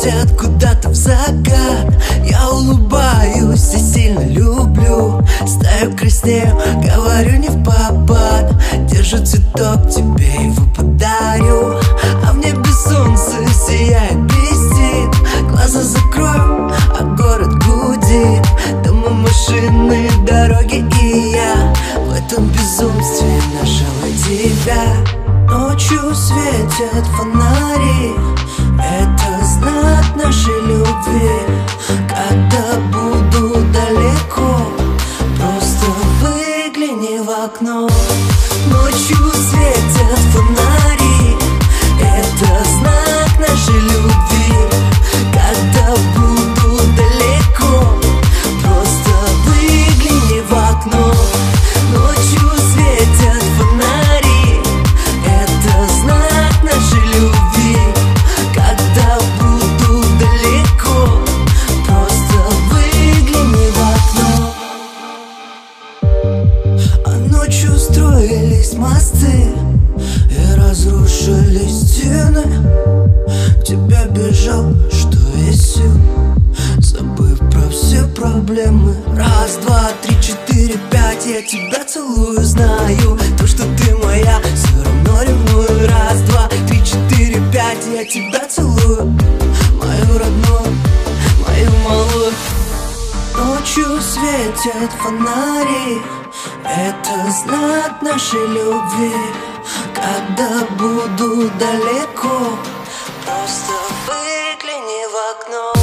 светят куда-то в закат. Я улыбаюсь и сильно люблю. Стою краснею, говорю не в попад. Держу цветок, тебе его подарю. А в небе солнце сияет, блестит. Глаза закрою, а город гудит. Дома, машины, дороги и я в этом безумстве нашла тебя. Ночью светят фонари, это знак нашей любви. Когда буду далеко, просто выгляни в окно. Ночью светят фонари, это знак нашей любви. Когда буду далеко, просто выгляни в окно. Ночью светят фонари, это знак нашей любви. Когда буду далеко, просто выгляни в окно. А ночью строились мосты и разрушили стены. К тебе бежал, что есть сил, забыв про все проблемы. Раз, два, три, четыре, пять, я тебя целую, знаю то, что ты моя, все равно ревную. Раз, два, три, четыре, пять, я тебя целую, мою родную, мою малую. Ночью светят фонари, это знак нашей любви. Когда буду далеко, просто выгляни в окно.